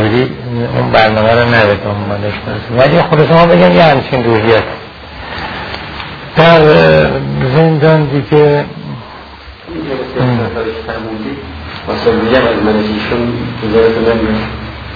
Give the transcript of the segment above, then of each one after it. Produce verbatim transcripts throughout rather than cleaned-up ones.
جوری اون برنامه رو نره دنبالش برسیم، ولی خود شما بگم یه همچین روحیت در زندان دیگه واسه میگم از منشیشون بذارت نمیاد.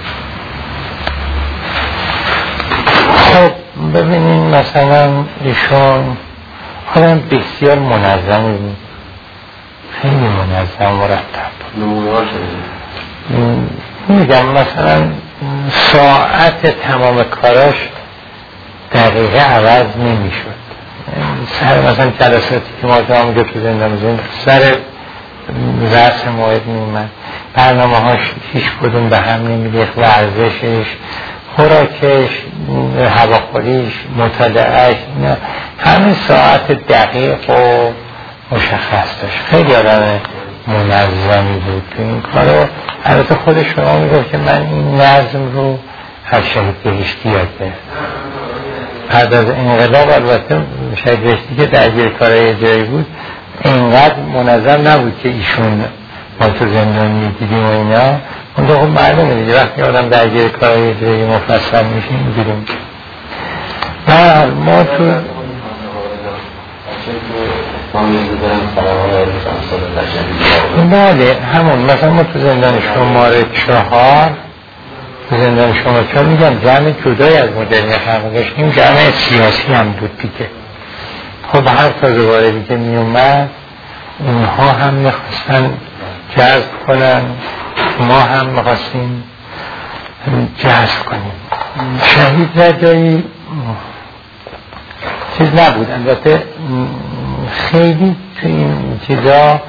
خب ببینین مثلا ایشون آدم بسیار منظمی بود، خیلی منظم مرتب. نمونه ها شده میگم مثلا ساعت تمام کاراش دقیقه عوض نمیشد. سر مثلا جلساتی که ما جا همونجا تو زندان میزنیم سر رأس موعد میومد، برنامه هاش هیچ کدوم به هم نمیریخت، ورزشش، خوراکش، هواخوریش، مطالعهش، همه ساعت دقیق و مشخص داشت. خیلی آدم منظمی بود تو این کارو. البته خود شما میگفت که من این نظم رو از شهید بهشتی یاد گرفتم. بعد از انقلاب البته شهید بهشتی که درگیر کارهای جایی بود اینقدر منظم نبود که ایشون ما تو زندان میدیدیم و اینا. اون دو خب معلومه دیگه وقتی آدم درگیر کارهای جایی مفصل میشیم میدیدیم. و ما تو بله همون مثلا ما تو زندان شماره چهار تو زندان شماره چهار میگم جمع جدای از مدرنی خلق داشتیم، جمع سیاسی هم بود دیگه. خب هر تازه واردی که میومد اونها هم میخواستن جذب کنن، ما هم میخواستیم جذب کنیم. شهید رجایی چیز نبود، البته خیلی تو این چیزا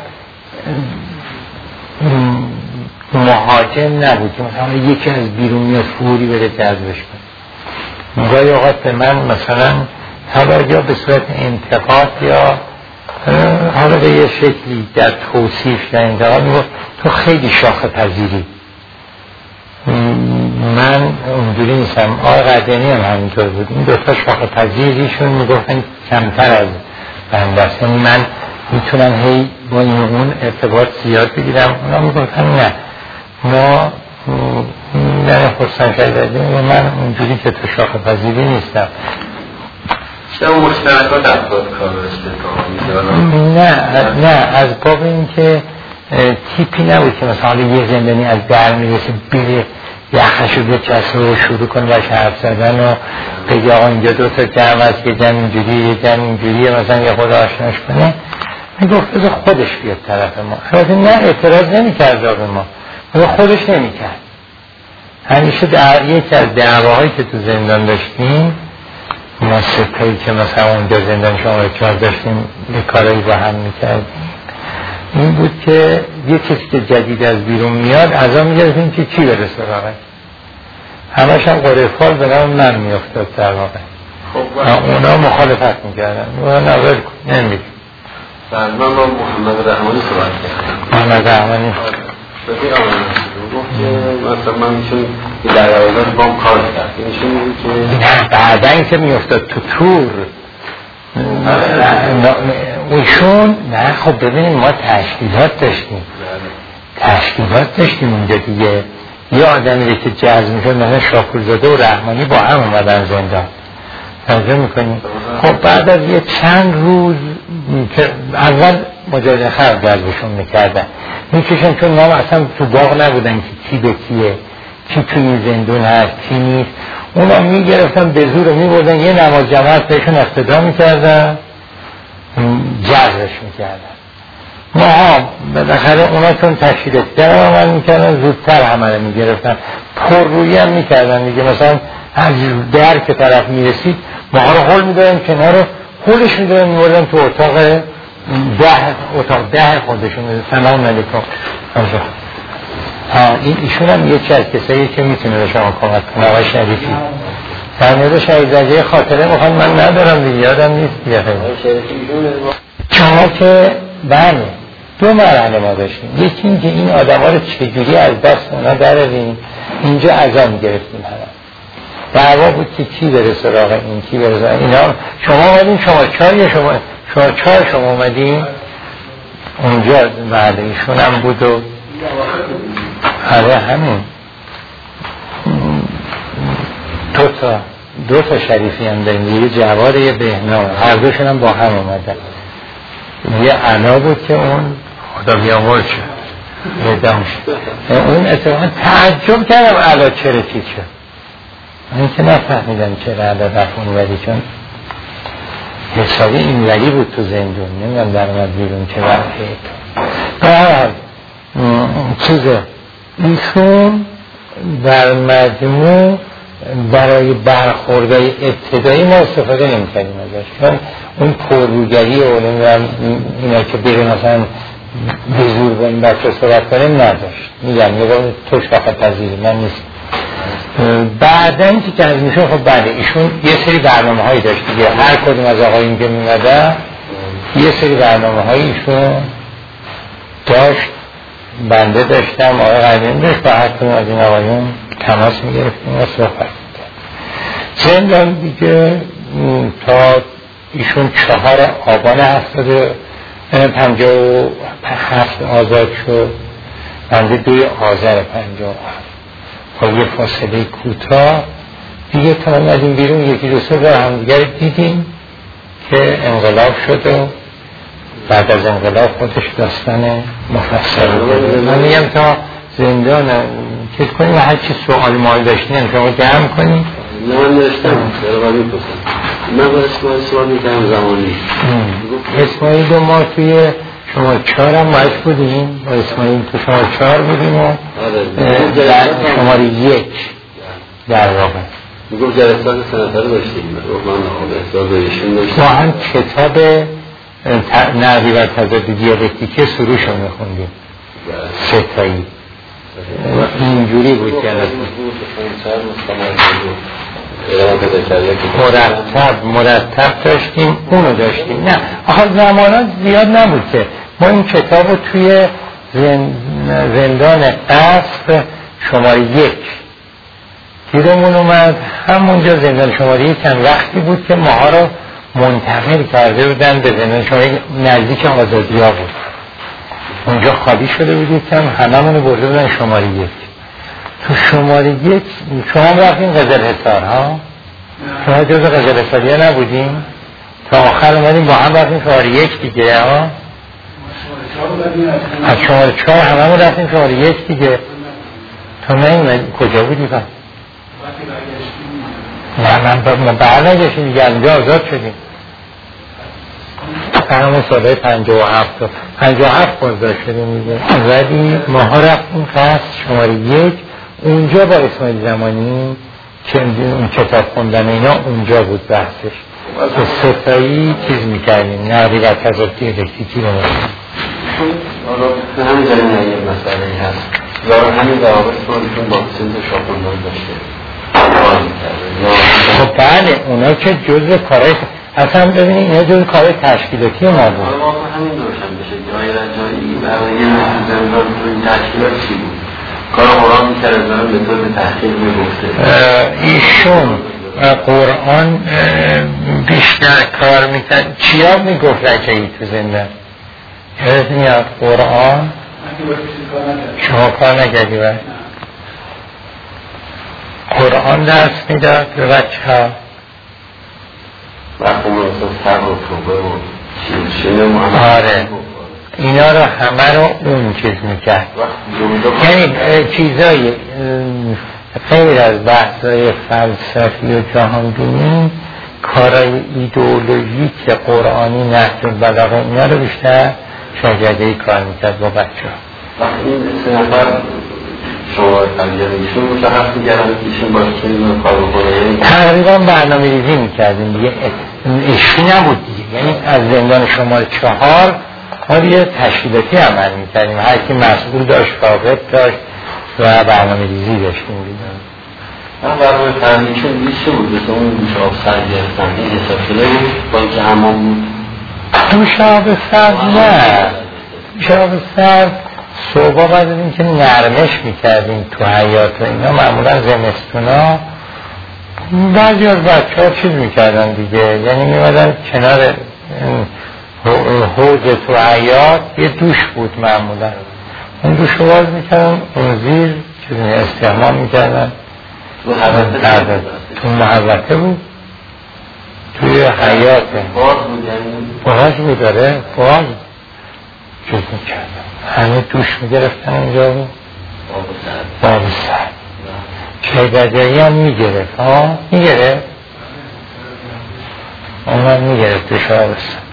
مهاجم نبود که مثلا یکی از بیرونی فوری بره جذبش کنه. گاهی اوقات به من مثلا حالا یا به صورت انتقاد یا حالا به یه شکلی در توصیف یا انتقاد میگفت تو خیلی شاخه پذیری. من اونجوری نیستم. آقای قدیانی هم همینطور بود. این دوتا شاخه پذیریشون میگفتن کمتر از بنده است، یعنی من میتونم هی با این اون ارتباط زیاد بگیرم. اونا میگفتن نه ما نه خودستان شدیدیم و من اونجوری که تو شاخه پذیری نیستم. شما مشترکات افراد کار رسته نه نه از باب این که تیپی نبود که مثلا یه زندانی از در میرسه بره یخشو بچسبه و شروع کنه باش حرف زدن و بگه آقا اینجا دو تا جمع است، یه جمع اینجوری یه جمع اینجوریه، مثلا یه خود آشناش کنه. میگفت بذار خودش بیاد طرف ما. البته نه اعتراض نمی‌کرد به ما، ولی خودش نمی‌کرد. همیشه در یکی از دعواهایی که تو زندان داشتیم ما ستایی که مثلا اونجا زندان شما چهار داشتیم یه کارایی با هم می‌کردیم، این بود که یه کسی که جدید از بیرون میاد از آن میگردیم که چی برسه واقعا. همش هم قرفال به نام من میافتاد در واقع. خب اونا مخالفت میکردن اونا نظر نمیدیم. بعد من با محمد رحمانی صحبت کردم. محمد رحمانی بسید آمدن گفت که مثلا من چون در روزان با هم کار کرد اینشون میگه که نه بعدن که میافتاد تو تور ایشون نه. خب ببینیم ما تشکیلات داشتیم تشکیلات داشتیم اونجا دیگه. یه آدمی که جذب میشد مثلا شاپورزاده و رحمانی با هم اومدن زندان توجه میکنیم. خب بعد از یه چند روز که اول مجاهد خلق جذبشون میکردن میکشن چون نام اصلا تو باغ نبودن که کی به کیه، کی توی زندون هست کی نیست. اونا میگرفتن به زور میبردن یه نماز جماعت بهشون اقتدا میکردن جذبش میکردن. ما ها بالاخره اونا چون تشکیلات در عمل میکردن زودتر همه میگرفتن، پر روی هم میکردن دیگه. مثلا از در که طرف میرسید ما ها رو خول میدادن کنار رو خولش میدادن میبردن تو اتاق ده اتاق ده خودشون. سلام علیکم. ها این ایشون هم یکی از کسایی که میتونه به شما کمک کنه. آقای شریفی در مورد شهید رجایی خاطره میخوام من ندارم دیگه یادم نیست دیگه. شما که بله دو مرحله ما داشتیم. یکی این که این آدم ها رو چجوری از دست اونا دراریم اینجا عزا میگرفتیم. دعوا بود که کی بره سراغ این کی بره سراغ اینا. شما اومدین شما چهار یا شما شما چهار شما اومدین اونجا بله ایشون هم بود و آره همین دو تا دو تا شریفی هم داریم، یه جواد یه بهنام، هر دوشون هم با هم اومدن. یه علا بود که اون خدا بیامرد شد ادام شد. اون اتفاقا تعجب کردم علا چرا چی شد، من که نفهمیدم چرا علا رفت اون ولی، چون حسابی این ولی بود تو زندون، نمیدونم در اومد بیرون چه وقتی برحال چیزه ایشون در مجموع برای برخوردهای ابتدایی ما استفاده نمی کردیم ازش، چون اون پرروگری و اینا که بیرون مثلا به زور با این بچه صحبت کنیم نداشت. میگم یه بار توش فقط پذیری من نیست. بعد اینکه که از میشون خب بله ایشون یه سری برنامه هایی داشت دیگه، هر کدوم از آقایون که میمده یه سری برنامه هایی ایشون داشت، بنده داشتم، آقای قدیم داشت، با هر کدوم از این آقایون تماس میگرفتیم و صحبت میکرد. زندان دیگه تا ایشون چهار آبان هفتاد پنجاه و هفت آزاد شد، بنده دوی آذر پنجاه و هفت با یه فاصله کوتاه دیگه تا اومدیم بیرون یکی دو سه بار همدیگر دیدیم که انقلاب شد و بعد از انقلاب خودش داستان مفصل بود. من میگم تا زندان چیز کنیم و هر چی سوال مال داشتیم شما جمع کنیم. نه من نوشتم درباره میپرسم، من با اسماعیل سوال میکنم زمانی اسماعیل دو ما توی شما چهار هم باید بودیم، با اسماعیل تو شما چهار بودیم و در شماره یک در واقع میگم جلسات سنتر داشتیم ما هم کتاب نحوی و تضاد دیالکتیک سروش رو میخوندیم ستایی اینجوری بود جلسات مرتب مرتب داشتیم اونو داشتیم. نه آخه زمانات زیاد نبود که ما این کتاب رو توی زندان قصر شماره یک گیرمون اومد، همونجا زندان شماره یک چند وقتی بود که ماها رو منتقل کرده بودن به زندان شماره نزدیک آزادی ها بود، اونجا خالی شده بودید که هممونو برده بودن شماره یک. تو شماره یک شما هم رفتیم قزل حصار ها؟ شما جز قزل حصاری ها نبودیم؟ تا آخر اومدیم با هم رفتیم شماره یک دیگه ها؟ از شماره چهار هممون رفتیم شماره یک دیگه. تو نه کجا بودی با؟ نه من برنگشیم دیگه اینجا آزاد شدیم همون ساله پنجاه و هفت پنجاه و هفت بازداشت شدیم دیگه، ولی ماها رفتیم قصد شماره یک، اونجا با اسماعیل زمانی که اون کتاب خوندن اینا اونجا بود بحثش که ستایی چیز میکردیم نحوی و تضاد دیالکتیکی رو میکنیم. تو همین زمین یه مسئله هست زارا همین روابط سوالتون با سنت شاپندان داشته کار میکرده. خب بله اونا که جزء کارهای اصلا ببینید اینا جزء کارهای تشکیلاتی ما بود. ما همین روشن بشه جای رجایی برای یه زندان تو این تشکیلات چی بود؟ کار قرآن میکرد از برای متد تحقیق میگفته ایشون قرآن بیشتر کار میکرد. چیا میگفت رجایی تو زندان؟ یادت میاد قرآن شما کار نکردی باید قرآن درس میداد به بچه ها وقتی ما اصلا سر و توبه و شیرشین محمد آره اینا رو همه رو اون چیز میکرد، یعنی چیزای غیر از بحثای فلسفی و جهانبینی کارای ایدئولوژیک قرآنی نهج البلاغه اینا رو بیشتر شاگردهی کار میکرد با بچه ها. وقتی این سه نفر شما تنگیره ایشون مشخص میگرن که ایشون باشه که این کار بکنه تقریبا برنامه ریزی میکردیم دیگه، ایشون نبود دیگه، یعنی از زندان شماره چهار ما یه تشکیلاتی عمل میکردیم، هر کی مسئول داشت فاقد داشت و برنامه ریزی داشتیم دیگه. من برنامه فرمیشون لیسته بود مثل اون دوش آب سر گرفتن این حساب شده بود با اینکه حمام بود دوش آب سر نه دوش آب سر صبح بعد از این که نرمش میکردیم تو حیات و اینا معمولا زمستونا بعضی از بچه ها چیز میکردن دیگه، یعنی میمدن کنار حوض تو حیات یه دوش بود معمولا، اون دوش رو باز میکردن اون زیر چیز استحمام میکردن تو محوطه بود توی حیاته باز بود یعنی باز بود داره باز جز میکردم همه دوش میگرفتن اونجا بود باب سر کیدجایی هم میگرفت ها میگرفت اون هم میگرفت دوش باب سر